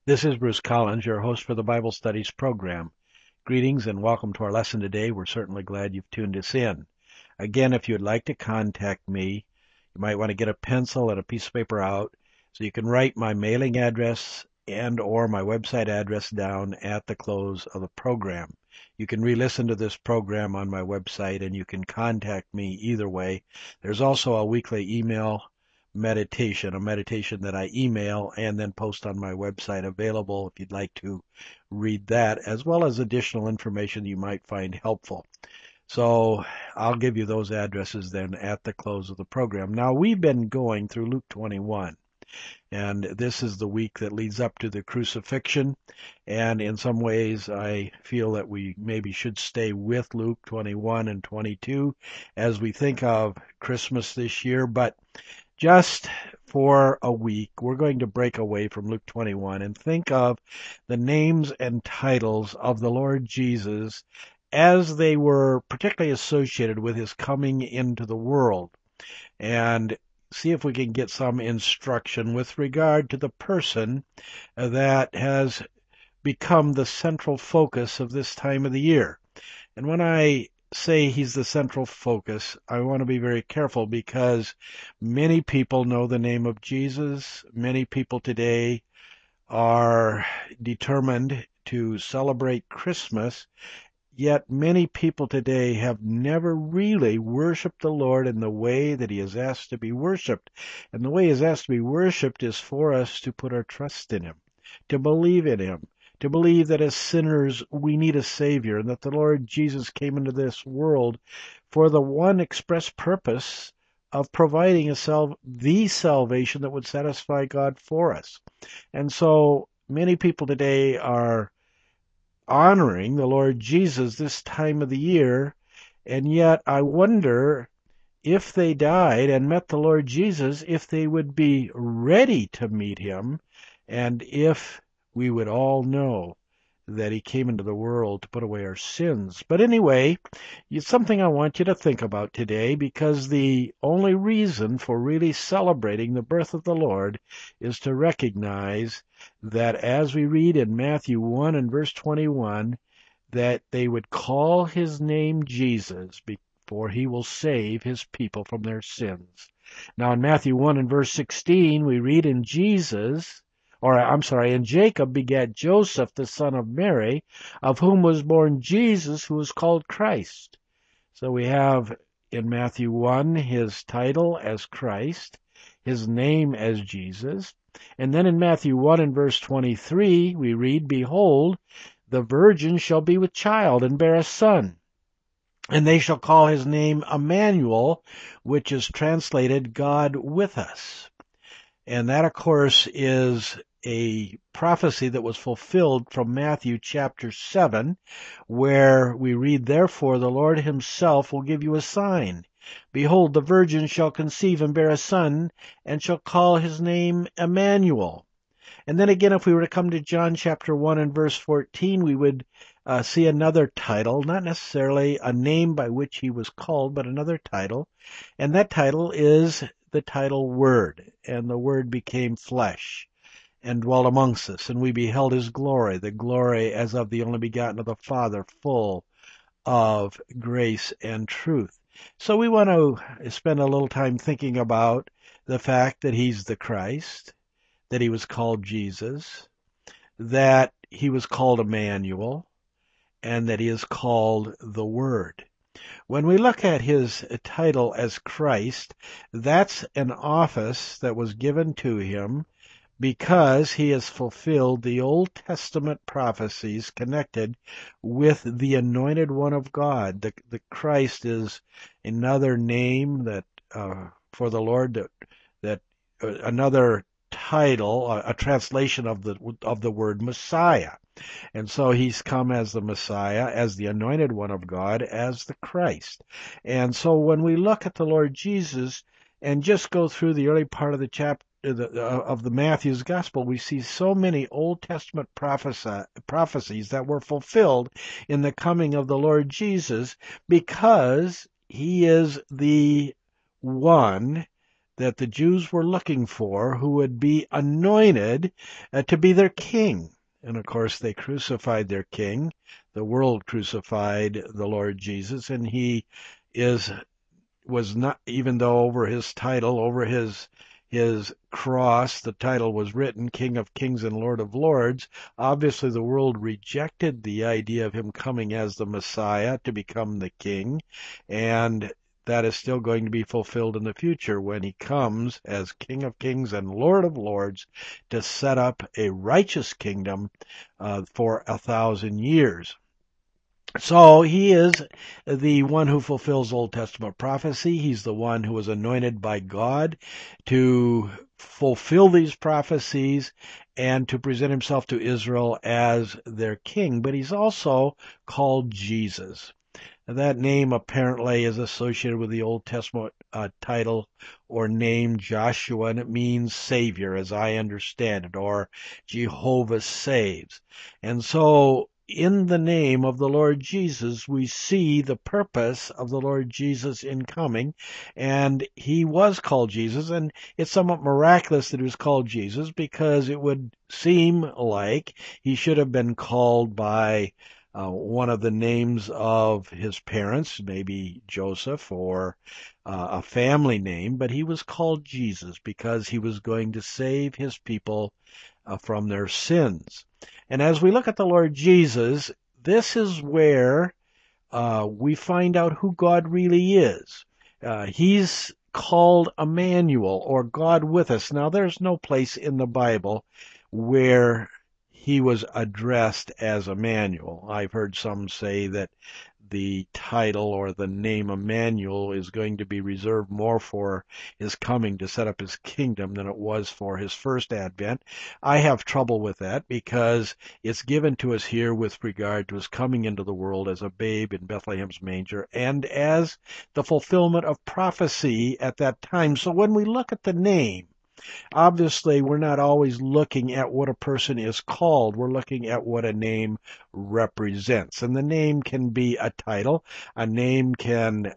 This is Bruce Collins, your host for the Bible Studies program. Greetings and welcome to our lesson today. We're certainly glad you've tuned us in. Again, if you'd like to contact me, you might want to get a pencil and a piece of paper out so you can write my mailing address and or my website address down at the close of the program. You can re-listen to this program on my website and you can contact me either way. There's also a weekly email meditation, a meditation that I email and then post on my website, available if you'd like to read that, as well as additional information you might find helpful. So I'll give you those addresses then at the close of the program. Now, we've been going through Luke 21, and this is the week that leads up to the crucifixion, and in some ways I feel that we maybe should stay with Luke 21 and 22 as we think of Christmas this year, but just for a week, we're going to break away from Luke 21 and think of the names and titles of the Lord Jesus as they were particularly associated with his coming into the world, and see if we can get some instruction with regard to the person that has become the central focus of this time of the year. And when I say he's the central focus, I want to be very careful because many people know the name of Jesus. Many people today are determined to celebrate Christmas, yet many people today have never really worshiped the Lord in the way that he is asked to be worshiped. And the way he is asked to be worshiped is for us to put our trust in him, to believe in him, to believe that as sinners we need a Savior, and that the Lord Jesus came into this world for the one express purpose of providing the salvation that would satisfy God for us. And so many people today are honoring the Lord Jesus this time of the year, and yet I wonder if they died and met the Lord Jesus, if they would be ready to meet him, and if we would all know that he came into the world to put away our sins. But anyway, it's something I want you to think about today, because the only reason for really celebrating the birth of the Lord is to recognize that, as we read in Matthew 1 and verse 21, that they would call his name Jesus, for he will save his people from their sins. Now in Matthew 1 and verse 16, we read, in Jacob begat Joseph the son of Mary, of whom was born Jesus, who is called Christ. So we have in Matthew 1 his title as Christ, his name as Jesus. And then in Matthew 1 and verse 23, we read, behold, the virgin shall be with child and bear a son, and they shall call his name Emmanuel, which is translated God with us. And that, of course, is a prophecy that was fulfilled from Matthew chapter 7, where we read, therefore the Lord himself will give you a sign. Behold, the virgin shall conceive and bear a son, and shall call his name Emmanuel. And then again, if we were to come to John chapter 1 and verse 14, we would see another title, not necessarily a name by which he was called, but another title. And that title is the title Word. And the Word became flesh and dwelt amongst us, and we beheld his glory, the glory as of the only begotten of the Father, full of grace and truth. So we want to spend a little time thinking about the fact that he's the Christ, that he was called Jesus, that he was called Emmanuel, and that he is called the Word. When we look at his title as Christ, that's an office that was given to him because he has fulfilled the Old Testament prophecies connected with the Anointed One of God. The Christ is another name that for the Lord, that another title, a translation of the word Messiah. And so he's come as the Messiah, as the Anointed One of God, as the Christ. And so when we look at the Lord Jesus and just go through the early part of the chapter of the Matthew's Gospel, we see so many Old Testament prophecies that were fulfilled in the coming of the Lord Jesus, because he is the one that the Jews were looking for who would be anointed to be their king. And of course, they crucified their king. The world crucified the Lord Jesus, and he was not, even though over his title, over his cross, the title was written King of Kings and Lord of Lords. Obviously, the world rejected the idea of him coming as the Messiah to become the king, and that is still going to be fulfilled in the future when he comes as King of Kings and Lord of Lords to set up a righteous kingdom for 1,000 years. So he is the one who fulfills Old Testament prophecy. He's the one who was anointed by God to fulfill these prophecies and to present himself to Israel as their king. But he's also called Jesus. That name apparently is associated with the Old Testament title or name Joshua, and it means Savior, as I understand it, or Jehovah saves. And so in the name of the Lord Jesus, we see the purpose of the Lord Jesus in coming, and he was called Jesus, and it's somewhat miraculous that he was called Jesus, because it would seem like he should have been called by one of the names of his parents, maybe Joseph, or a family name, but he was called Jesus because he was going to save his people from their sins. And as we look at the Lord Jesus, this is where we find out who God really is. He's called Emmanuel, or God with us. Now, there's no place in the Bible where he was addressed as Emmanuel. I've heard some say that the title or the name Emmanuel is going to be reserved more for his coming to set up his kingdom than it was for his first advent. I have trouble with that because it's given to us here with regard to his coming into the world as a babe in Bethlehem's manger and as the fulfillment of prophecy at that time. So when we look at the name, obviously, we're not always looking at what a person is called. We're looking at what a name represents. And the name can be a title. A name can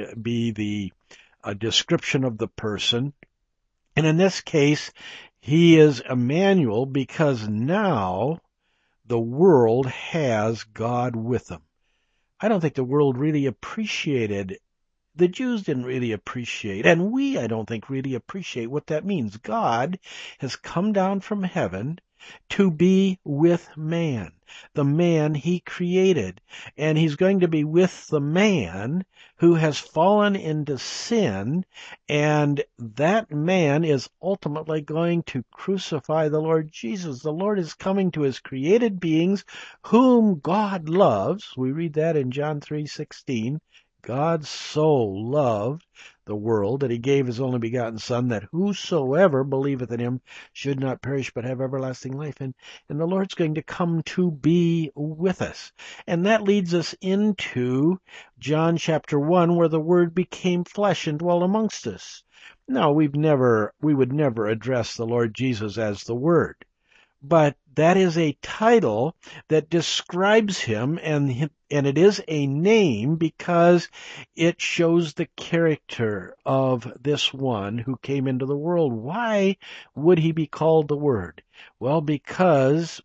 be a description of the person. And in this case, he is Emmanuel because now the world has God with them. I don't think the world really appreciated, the Jews didn't really appreciate, and we, I don't think, really appreciate what that means. God has come down from heaven to be with man, the man he created. And he's going to be with the man who has fallen into sin, and that man is ultimately going to crucify the Lord Jesus. The Lord is coming to his created beings whom God loves. We read that in John 3:16. God so loved the world that he gave his only begotten Son, that whosoever believeth in him should not perish but have everlasting life. And the Lord's going to come to be with us. And that leads us into John chapter 1, where the Word became flesh and dwelt amongst us. Now, we would never address the Lord Jesus as the Word. But that is a title that describes him, and it is a name because it shows the character of this one who came into the world. Why would he be called the Word? Well, because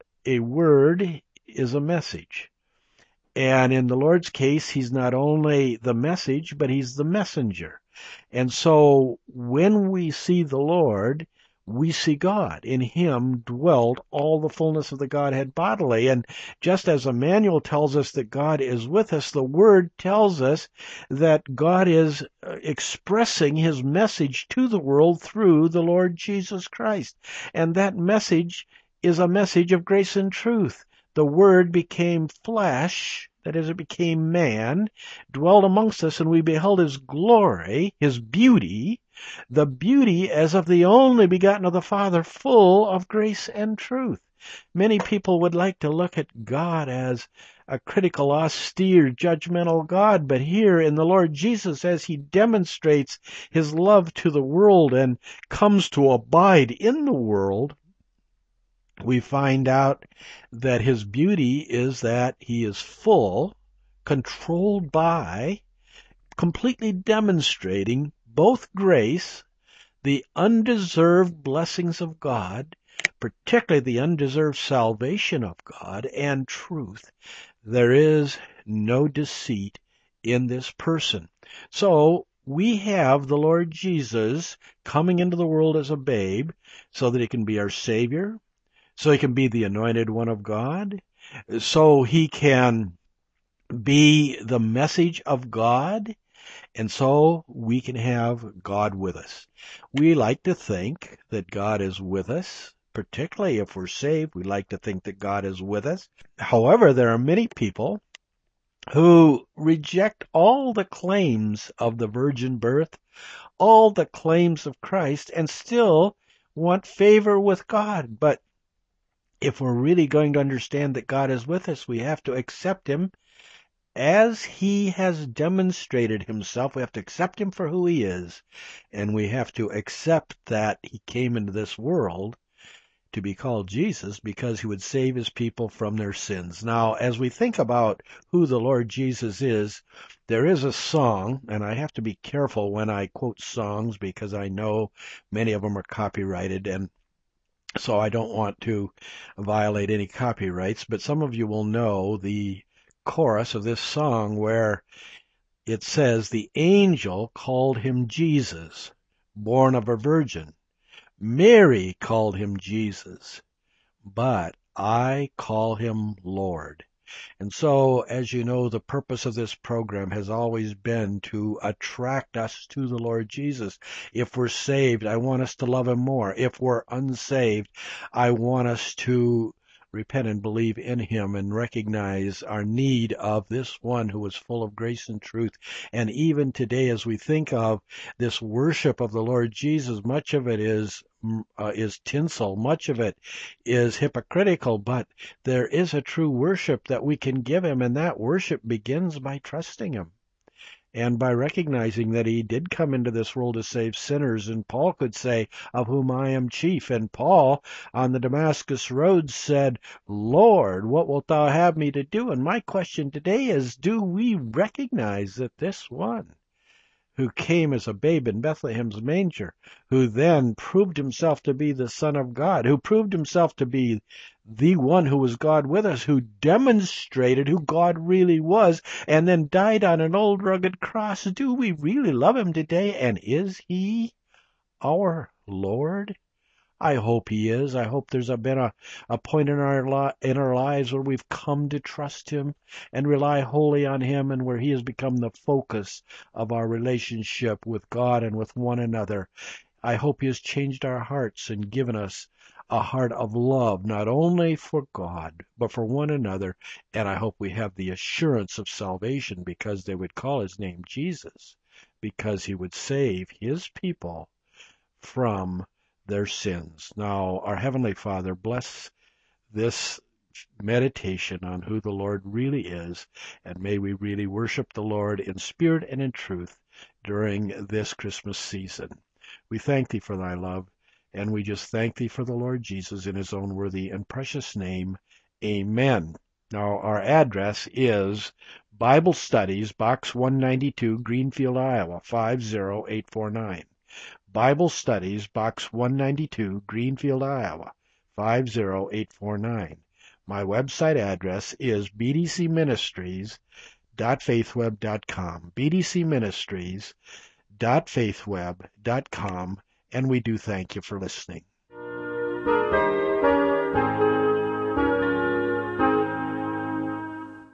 a word is a message. And in the Lord's case, he's not only the message, but he's the messenger. And so when we see the Lord, we see God. In him dwelt all the fullness of the Godhead bodily. And just as Emmanuel tells us that God is with us, the Word tells us that God is expressing his message to the world through the Lord Jesus Christ. And that message is a message of grace and truth. The Word became flesh, that is, it became man, dwelt amongst us, and we beheld his glory, his beauty, the beauty as of the only begotten of the Father, full of grace and truth. Many people would like to look at God as a critical, austere, judgmental God, but here in the Lord Jesus, as he demonstrates his love to the world and comes to abide in the world, we find out that his beauty is that he is full, controlled by, completely demonstrating both grace the undeserved blessings of God, particularly the undeserved salvation of God and truth. There is no deceit in this person. So we have the Lord Jesus coming into the world as a babe so that he can be our Savior, so he can be the anointed one of God, so he can be the message of God, and so we can have God with us. We like to think that God is with us, particularly if we're saved. We like to think that God is with us. However, there are many people who reject all the claims of the virgin birth, all the claims of Christ, and still want favor with God. But if we're really going to understand that God is with us, we have to accept him as he has demonstrated himself. We have to accept him for who he is, and we have to accept that he came into this world to be called Jesus because he would save his people from their sins. Now, as we think about who the Lord Jesus is, there is a song, and I have to be careful when I quote songs because I know many of them are copyrighted, and so I don't want to violate any copyrights, but some of you will know the chorus of this song where it says, "The angel called him Jesus, born of a virgin. Mary called him Jesus, but I call him Lord." And so, as you know, the purpose of this program has always been to attract us to the Lord Jesus. If we're saved, I want us to love him more. If we're unsaved, I want us to repent and believe in him and recognize our need of this one who is full of grace and truth. And even today, as we think of this worship of the Lord Jesus, much of it is tinsel, much of it is hypocritical, but there is a true worship that we can give him, and that worship begins by trusting him and by recognizing that he did come into this world to save sinners. And Paul could say, "Of whom I am chief." And Paul on the Damascus Road said, "Lord, what wilt thou have me to do?" And my question today is, do we recognize that this one who came as a babe in Bethlehem's manger, who then proved himself to be the Son of God, who proved himself to be the one who was God with us, who demonstrated who God really was, and then died on an old rugged cross? Do we really love him today? And is he our Lord? I hope he is. I hope there's been a point in our lives where we've come to trust him and rely wholly on him, and where he has become the focus of our relationship with God and with one another. I hope he has changed our hearts and given us a heart of love, not only for God, but for one another. And I hope we have the assurance of salvation because they would call his name Jesus, because he would save his people from their sins. Now, our Heavenly Father, bless this meditation on who the Lord really is, and may we really worship the Lord in spirit and in truth during this Christmas season. We thank thee for thy love, and we just thank thee for the Lord Jesus in his own worthy and precious name. Amen. Now, our address is Bible Studies, Box 192, Greenfield, Iowa, 50849. Bible Studies, Box 192, Greenfield, Iowa, 50849. My website address is bdcministries.faithweb.com, bdcministries.faithweb.com, and we do thank you for listening.